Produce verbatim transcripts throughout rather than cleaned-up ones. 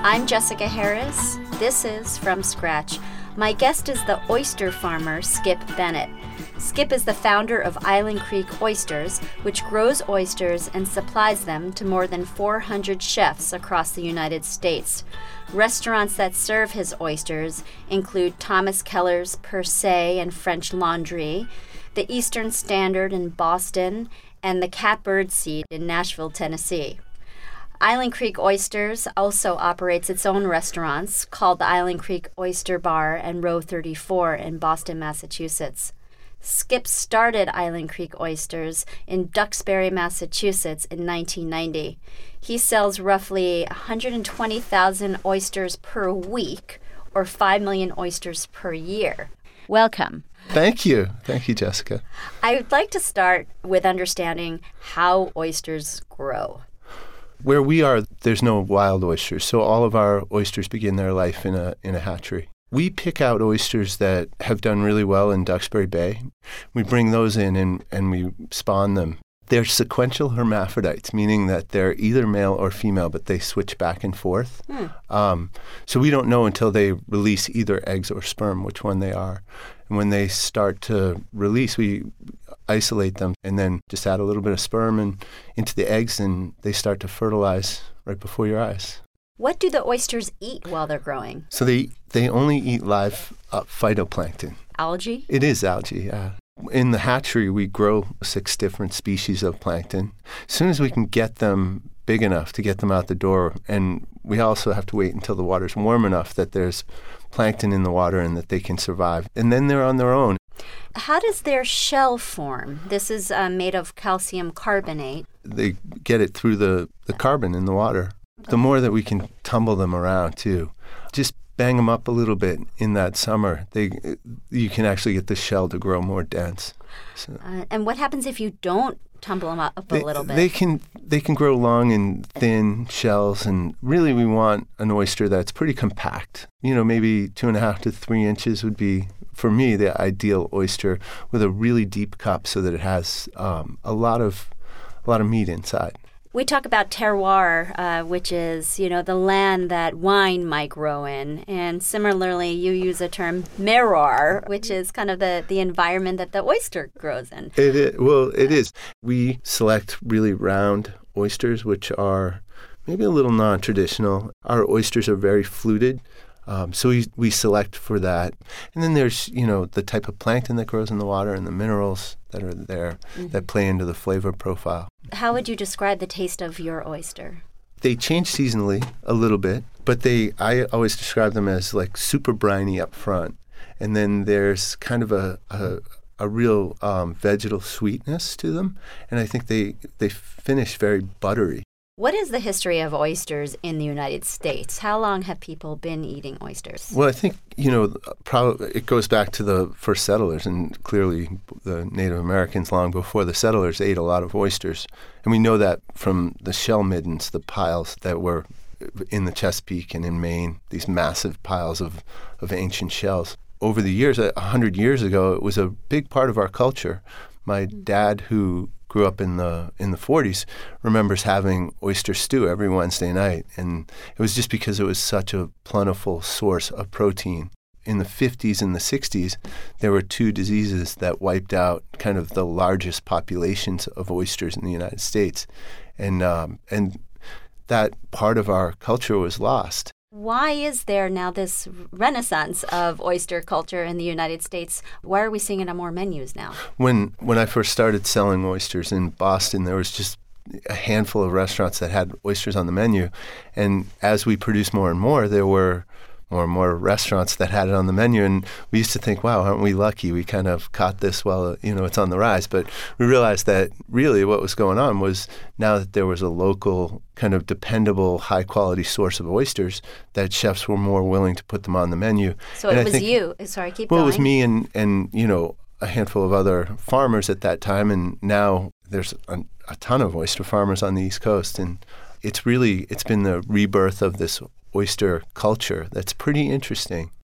I'm Jessica Harris. This is From Scratch. My guest is the oyster farmer, Skip Bennett. Skip is the founder of Island Creek Oysters, which grows oysters and supplies them to more than four hundred chefs across the United States. Restaurants that serve his oysters include Thomas Keller's Per Se and French Laundry, the Eastern Standard in Boston, and the Catbird Seat in Nashville, Tennessee. Island Creek Oysters also operates its own restaurants called the Island Creek Oyster Bar and Row thirty-four in Boston, Massachusetts. Skip started Island Creek Oysters in Duxbury, Massachusetts in nineteen ninety. He sells roughly one hundred twenty thousand oysters per week, or five million oysters per year. Welcome. Thank you. Thank you, Jessica. I would like to start with understanding how oysters grow. Where we are, there's no wild oysters, so all of our oysters begin their life in a in a hatchery. We pick out oysters that have done really well in Duxbury Bay. We bring those in and, and we spawn them. They're sequential hermaphrodites, meaning that they're either male or female, but they switch back and forth. Hmm. Um, so we don't know until they release either eggs or sperm which one they are. And when they start to release, we isolate them and then just add a little bit of sperm and into the eggs, and they start to fertilize right before your eyes. What do the oysters eat while they're growing? So they, they only eat live uh, phytoplankton. Algae? It is algae, yeah. In the hatchery, we grow six different species of plankton. As soon as we can get them big enough to get them out the door, and we also have to wait until the water's warm enough that there's plankton in the water and that they can survive. And then they're on their own. How does their shell form? This is uh, made of calcium carbonate. They get it through the, the carbon in the water. The more that we can tumble them around, too. Just bang them up a little bit in that summer, they you can actually get the shell to grow more dense. So, uh, and what happens if you don't tumble them up a they, little bit? They can they can grow long and thin shells, and really we want an oyster that's pretty compact. You know, maybe two and a half to three inches would be, for me, the ideal oyster, with a really deep cup so that it has um, a lot of a lot of meat inside. We talk about terroir, uh, which is, you know, the land that wine might grow in. And similarly, you use a term merroir, which is kind of the, the environment that the oyster grows in. It is. Well, it is. We select really round oysters, which are maybe a little non-traditional. Our oysters are very fluted. Um, so we we select for that. And then there's, you know, the type of plankton that grows in the water and the minerals that are there mm-hmm. that play into the flavor profile. How would you describe the taste of your oyster? They change seasonally a little bit, but they I always describe them as like super briny up front. And then there's kind of a a, a real um, vegetal sweetness to them. And I think they, they finish very buttery. What is the history of oysters in the United States? How long have people been eating oysters? Well, I think, you know, probably it goes back to the first settlers, and clearly the Native Americans long before the settlers ate a lot of oysters. And we know that from the shell middens, the piles that were in the Chesapeake and in Maine, these massive piles of, of ancient shells. Over the years, a hundred years ago, it was a big part of our culture. My dad, who grew up in the in the forties, remembers having oyster stew every Wednesday night, and it was just because it was such a plentiful source of protein. In the fifties and the sixties, there were two diseases that wiped out kind of the largest populations of oysters in the United States, and um, and that part of our culture was lost. Why is there now this renaissance of oyster culture in the United States? Why are we seeing it on more menus now? When when I first started selling oysters in Boston, there was just a handful of restaurants that had oysters on the menu. And as we produced more and more, there were more and more restaurants that had it on the menu. And we used to think, wow, aren't we lucky? We kind of caught this while, you know, it's on the rise. But we realized that really what was going on was, now that there was a local kind of dependable, high-quality source of oysters, that chefs were more willing to put them on the menu. So and it I was think, you. Sorry, keep well, going. Well, it was me and, and, you know, a handful of other farmers at that time. And now there's a, a ton of oyster farmers on the East Coast. And it's really, it's been the rebirth of this oyster culture that's pretty interesting.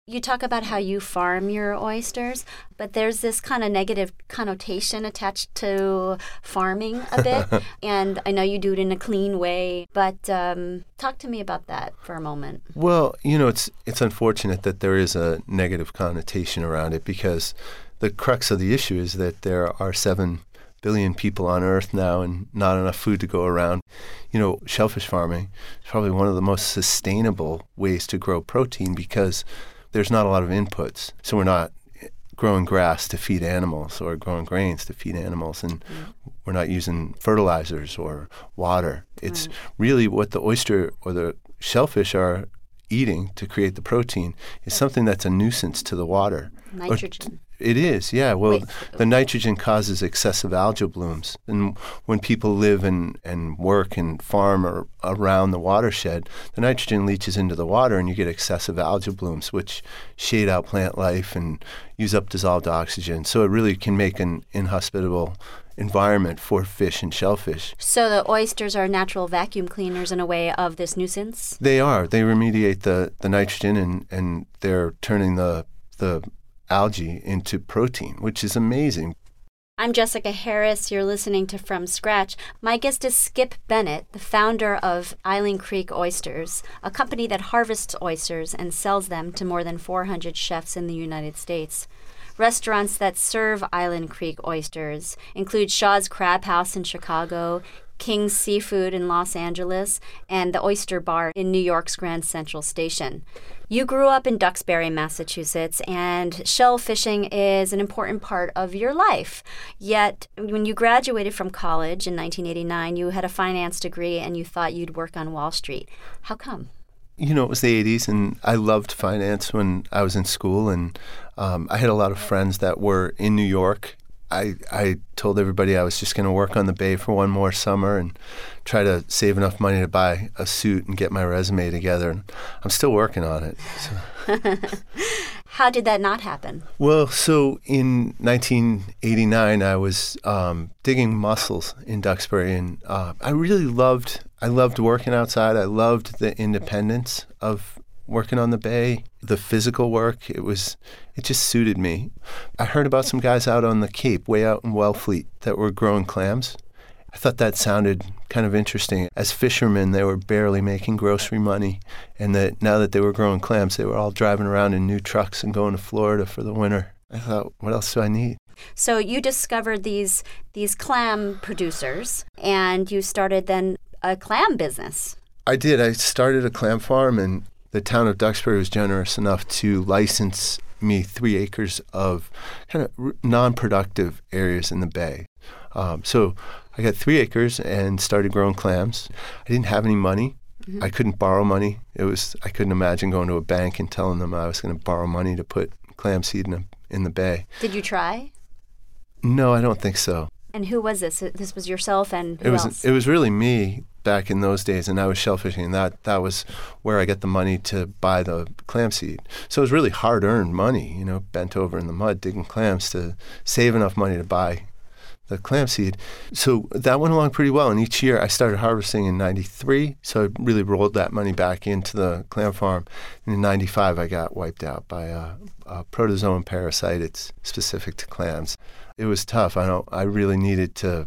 You talk about how you farm your oysters, but there's this kind of negative connotation attached to farming a bit. And I know you do it in a clean way, but um, talk to me about that for a moment. Well, you know, it's it's unfortunate that there is a negative connotation around it, because the crux of the issue is that there are seven billion people on Earth now and not enough food to go around. You know, shellfish farming is probably one of the most sustainable ways to grow protein, because there's not a lot of inputs. So we're not growing grass to feed animals or growing grains to feed animals, and mm. we're not using fertilizers or water. It's right. really what the oyster or the shellfish are eating to create the protein is something that's a nuisance to the water. Nitrogen. It is, yeah. Well, Wait. the nitrogen causes excessive algal blooms. And when people live and, and work and farm or around the watershed, the nitrogen leaches into the water and you get excessive algal blooms, which shade out plant life and use up dissolved oxygen. So it really can make an inhospitable environment for fish and shellfish. So the oysters are natural vacuum cleaners in a way of this nuisance? They are. They remediate the, the nitrogen, and, and they're turning the the algae into protein, which is amazing. I'm Jessica Harris. You're listening to From Scratch. My guest is Skip Bennett, the founder of Island Creek Oysters, a company that harvests oysters and sells them to more than four hundred chefs in the United States. Restaurants that serve Island Creek oysters include Shaw's Crab House in Chicago, King's Seafood in Los Angeles, and the Oyster Bar in New York's Grand Central Station. You grew up in Duxbury, Massachusetts, and shell fishing is an important part of your life. Yet, when you graduated from college in nineteen eighty-nine, you had a finance degree and you thought you'd work on Wall Street. How come? You know, it was the eighties, and I loved finance when I was in school, and um, I had a lot of friends that were in New York. I, I told everybody I was just going to work on the Bay for one more summer and try to save enough money to buy a suit and get my resume together. And I'm still working on it. So. How did that not happen? Well, so in nineteen eighty-nine, I was um, digging mussels in Duxbury, and uh, I really loved I loved working outside. I loved the independence of working on the Bay, the physical work. It was, it just suited me. I heard about some guys out on the Cape, way out in Wellfleet, that were growing clams. I thought that sounded kind of interesting. As fishermen, they were barely making grocery money, and that now that they were growing clams, they were all driving around in new trucks and going to Florida for the winter. I thought, what else do I need? So you discovered these these clam producers, and you started then a clam business. I did. I started a clam farm, and the town of Duxbury was generous enough to license me three acres of kind of non-productive areas in the Bay. Um, so I got three acres and started growing clams. I didn't have any money. Mm-hmm. I couldn't borrow money. It was I couldn't imagine going to a bank and telling them I was going to borrow money to put clam seed in, a, in the Bay. Did you try? No, I don't think so. And who was this? This was yourself and who it was else? It was really me back in those days, and I was shellfishing, and that, that was where I got the money to buy the clam seed. So it was really hard-earned money, you know, bent over in the mud digging clams to save enough money to buy the clam seed. So that went along pretty well, and each year I started harvesting in ninety-three, so I really rolled that money back into the clam farm. And in ninety-five, I got wiped out by a, a protozoan parasite. It's specific to clams. It was tough. I don't. I really needed to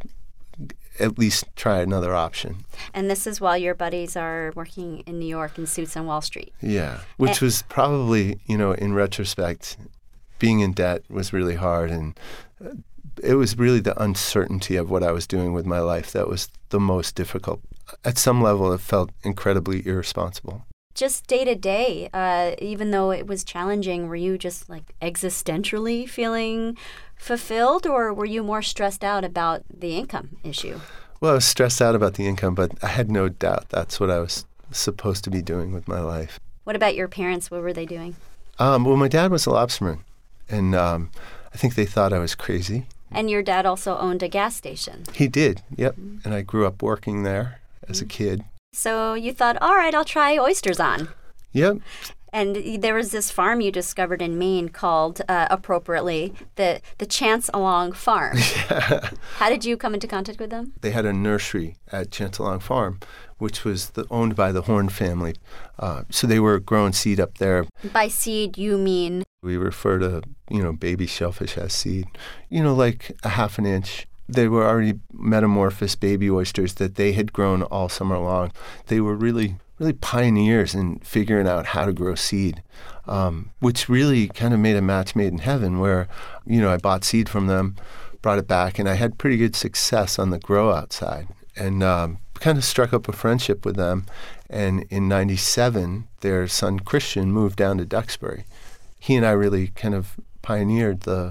at least try another option. And this is while your buddies are working in New York in suits on Wall Street. Yeah, which was probably, you know, in retrospect, being in debt was really hard, and it was really the uncertainty of what I was doing with my life that was the most difficult. At some level, it felt incredibly irresponsible. Just day to day, uh, even though it was challenging, were you just like existentially feeling fulfilled, or were you more stressed out about the income issue? Well, I was stressed out about the income, but I had no doubt that's what I was supposed to be doing with my life. What about your parents? What were they doing? Um, well, my dad was a lobsterman, and um, I think they thought I was crazy. And your dad also owned a gas station. He did, yep. Mm-hmm. And I grew up working there as mm-hmm. a kid. So you thought, all right, I'll try oysters on. Yep. And there was this farm you discovered in Maine called, uh, appropriately, the the Chance Along Farm. Yeah. How did you come into contact with them? They had a nursery at Chance Along Farm, which was the, owned by the Horn family. Uh, so they were growing seed up there. By seed, you mean? We refer to, you know, baby shellfish as seed. You know, like a half an inch. They were already metamorphosed baby oysters that they had grown all summer long. They were really, really pioneers in figuring out how to grow seed, um, which really kind of made a match made in heaven where, you know, I bought seed from them, brought it back, and I had pretty good success on the grow out side and um, kind of struck up a friendship with them. And in ninety-seven, their son Christian moved down to Duxbury. He and I really kind of pioneered the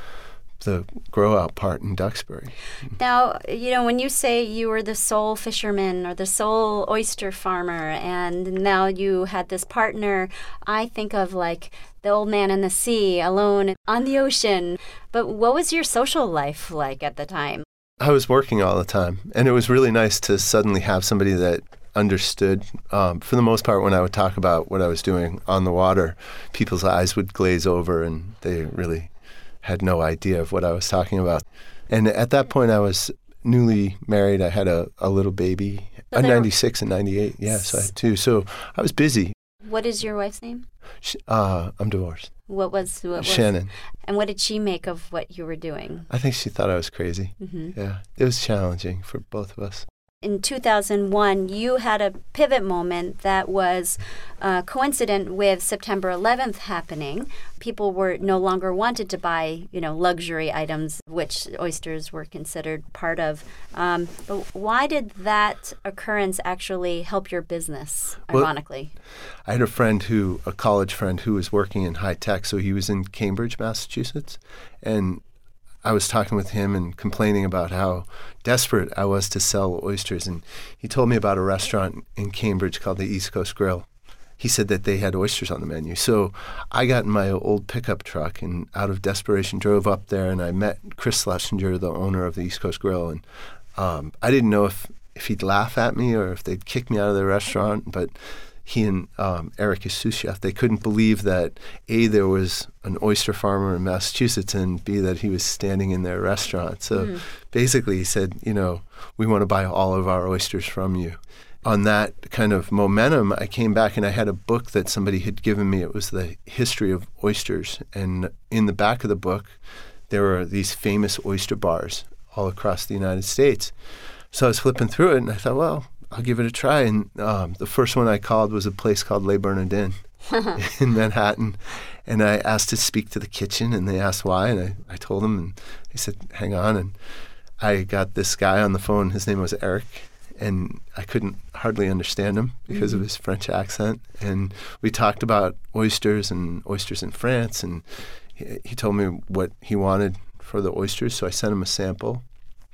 the grow out part in Duxbury. Now, you know, when you say you were the sole fisherman or the sole oyster farmer and now you had this partner, I think of like the old man in the sea, alone on the ocean. But what was your social life like at the time? I was working all the time, and it was really nice to suddenly have somebody that understood. Um, for the most part, when I would talk about what I was doing on the water, people's eyes would glaze over and they really had no idea of what I was talking about. And at that point, I was newly married. I had a, a little baby, So a they were- ninety-six and ninety-eight. Yeah, so I had two. So I was busy. What is your wife's name? Sh- Uh, I'm divorced. What was what was Shannon. And what did she make of what you were doing? I think she thought I was crazy. hmm Yeah, it was challenging for both of us. In two thousand one, you had a pivot moment that was uh, coincident with September eleventh happening. People were no longer wanted to buy, you know, luxury items, which oysters were considered part of. Um, but why did that occurrence actually help your business, Well- ironically? I had a friend who, a college friend who was working in high tech, so he was in Cambridge, Massachusetts, and I was talking with him and complaining about how desperate I was to sell oysters, and he told me about a restaurant in Cambridge called the East Coast Grill. He said that they had oysters on the menu. So I got in my old pickup truck and out of desperation drove up there, and I met Chris Schlesinger, the owner of the East Coast Grill, and um, I didn't know if, if he'd laugh at me or if they'd kick me out of the restaurant, but he and um, Eric, his sous chef, they couldn't believe that, A, there was an oyster farmer in Massachusetts, and B, that he was standing in their restaurant. So Mm. basically he said, you know, we want to buy all of our oysters from you. On that kind of momentum, I came back and I had a book that somebody had given me. It was the history of oysters. And in the back of the book, there were these famous oyster bars all across the United States. So I was flipping through it and I thought, well, I'll give it a try. And um, the first one I called was a place called Les Bernardins in Manhattan. And I asked to speak to the kitchen, and they asked why. And I, I told them, and they said, hang on. And I got this guy on the phone. His name was Eric. And I couldn't hardly understand him because Mm-hmm. of his French accent. And we talked about oysters and oysters in France. And he, he told me what he wanted for the oysters. So I sent him a sample.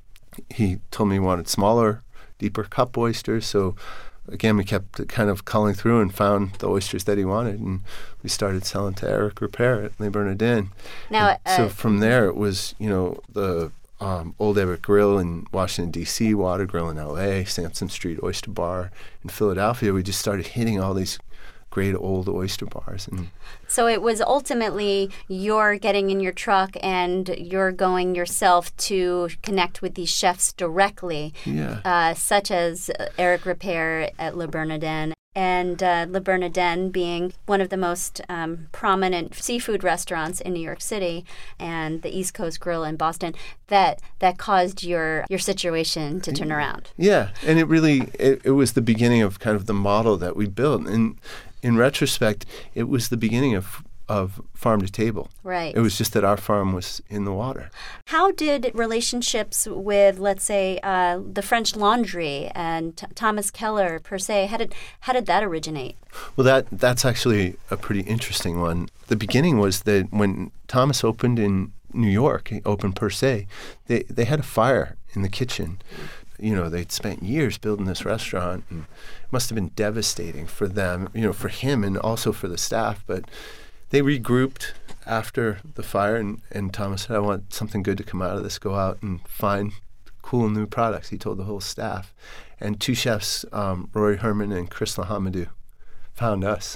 He told me he wanted smaller, deeper cup oysters. So again, we kept kind of culling through and found the oysters that he wanted. And we started selling to Eric Repair at Les Bernardins. Now, And so uh, from there, it was, you know, the um, Old Everett Grill in Washington, D C, Water Grill in L A, Sampson Street Oyster Bar in Philadelphia. We just started hitting all these great old oyster bars. And So it was ultimately you're getting in your truck and you're going yourself to connect with these chefs directly, yeah, uh, such as uh, Eric Repair at Le Bernardin, and uh, Le Bernardin being one of the most um, prominent seafood restaurants in New York City, and the East Coast Grill in Boston, that that caused your your situation to turn around. yeah. And it really, it, it was the beginning of kind of the model that we built. And in retrospect, it was the beginning of of farm to table. Right. It was just that our farm was in the water. How did relationships with, let's say, uh, the French Laundry and T- Thomas Keller per se, how did how did that originate? Well, that that's actually a pretty interesting one. The beginning was that when Thomas opened in New York, he opened per se, they, they had a fire in the kitchen. You know, they'd spent years building this restaurant, and it must have been devastating for them, you know, for him and also for the staff. But they regrouped after the fire, and, and Thomas said, I want something good to come out of this. Go out and find cool new products. He told the whole staff. And two chefs, um, Rory Herman and Chris Lahamadou, found us.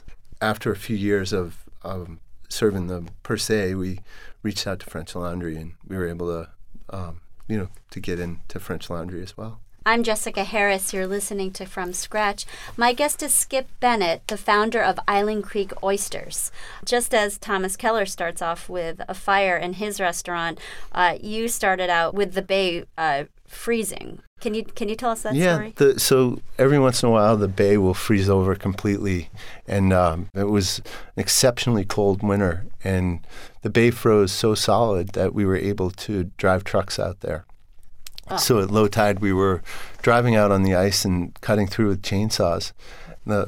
after a few years of um, serving the per se, we reached out to French Laundry, and we were able to, um, you know, to get into French Laundry as well. I'm Jessica Harris. You're listening to From Scratch. My guest is Skip Bennett, the founder of Island Creek Oysters. Just as Thomas Keller starts off with a fire in his restaurant, uh, you started out with the bay uh, freezing. Can you can you tell us that yeah, story? Yeah, so every once in a while the bay will freeze over completely, and um, it was an exceptionally cold winter, and the bay froze so solid that we were able to drive trucks out there. Oh. So at low tide, we were driving out on the ice and cutting through with chainsaws. The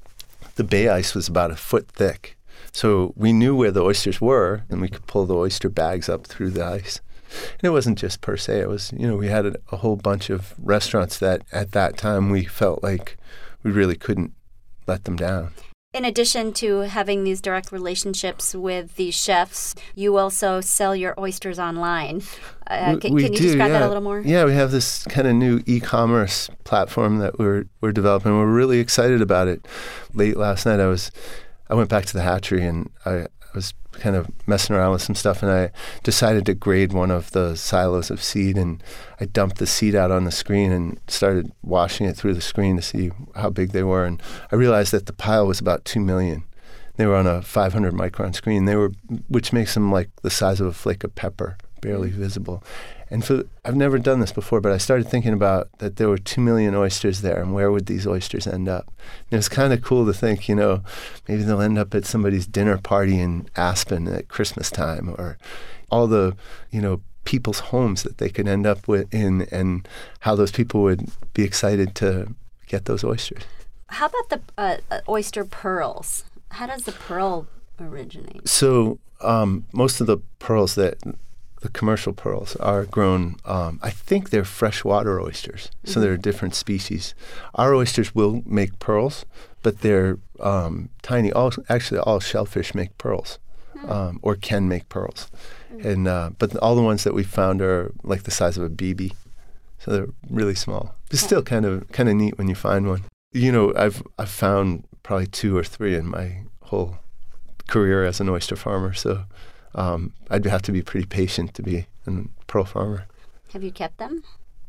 the bay ice was about a foot thick, so we knew where the oysters were, and we could pull the oyster bags up through the ice. And it wasn't just per se. It was, you know, we had a, a whole bunch of restaurants that at that time we felt like we really couldn't let them down. In addition to having these direct relationships with these chefs, you also sell your oysters online. Uh, can, we can you do, describe yeah. that a little more? Yeah, we have this kind of new e-commerce platform that we're we're developing. We're really excited about it. Late last night, I was I went back to the hatchery and I, I was kind of messing around with some stuff, and I decided to grade one of the silos of seed, and I dumped the seed out on the screen and started washing it through the screen to see how big they were, and I realized that the pile was about two million. They were on a five hundred micron screen. They were, which makes them like the size of a flake of pepper, barely visible. And for, I've never done this before, but I started thinking about that there were two million oysters there, and where would these oysters end up? And it was kind of cool to think, you know, maybe they'll end up at somebody's dinner party in Aspen at Christmas time, or all the, you know, people's homes that they could end up with in, and how those people would be excited to get those oysters. How about the uh, uh, oyster pearls? How does the pearl originate? So um, most of the pearls that the commercial pearls are grown, um, I think they're freshwater oysters, so mm-hmm. they're a different species. Our oysters will make pearls, but they're um, tiny. All, actually, all shellfish make pearls, mm. um, or can make pearls. Mm. And uh, but all the ones that we found are like the size of a B B, so they're really small. It's still kind of kind of neat when you find one. You know, I've I've found probably two or three in my whole career as an oyster farmer, so Um, I'd have to be pretty patient to be a pearl farmer. Have you kept them?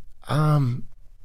Um,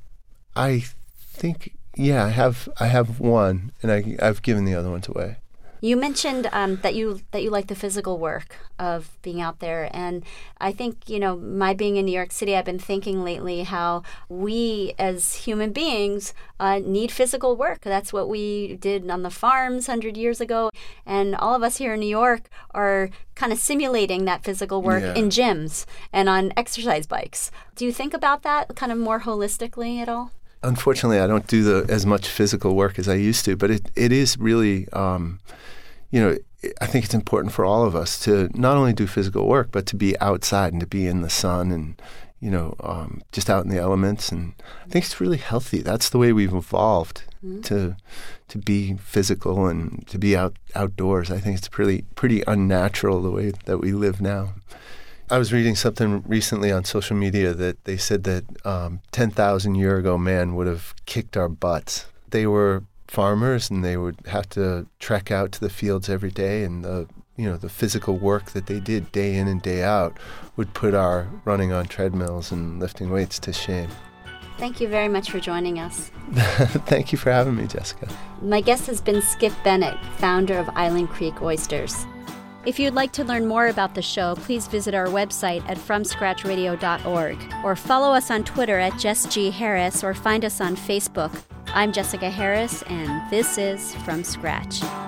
I think, yeah, I have. I have one, and I, I've given the other ones away. You mentioned um, that you that you like the physical work of being out there, and I think, you know, my being in New York City, I've been thinking lately how we as human beings uh, need physical work. That's what we did on the farms one hundred years ago, and all of us here in New York are kind of simulating that physical work yeah. in gyms and on exercise bikes. Do you think about that kind of more holistically at all? Unfortunately, I don't do the as much physical work as I used to, but it, it is really, um, you know, I think it's important for all of us to not only do physical work, but to be outside and to be in the sun and, you know, um, just out in the elements. And I think it's really healthy. That's the way we've evolved mm-hmm. to to be physical and to be out outdoors. I think it's pretty pretty unnatural the way that we live now. I was reading something recently on social media that they said that um, ten thousand year ago man would have kicked our butts. They were farmers, and they would have to trek out to the fields every day, and the you know the physical work that they did day in and day out would put our running on treadmills and lifting weights to shame. Thank you very much for joining us. Thank you for having me, Jessica. My guest has been Skip Bennett, founder of Island Creek Oysters. If you'd like to learn more about the show, please visit our website at from scratch radio dot org or follow us on Twitter at Jess G. Harris or find us on Facebook. I'm Jessica Harris, and this is From Scratch.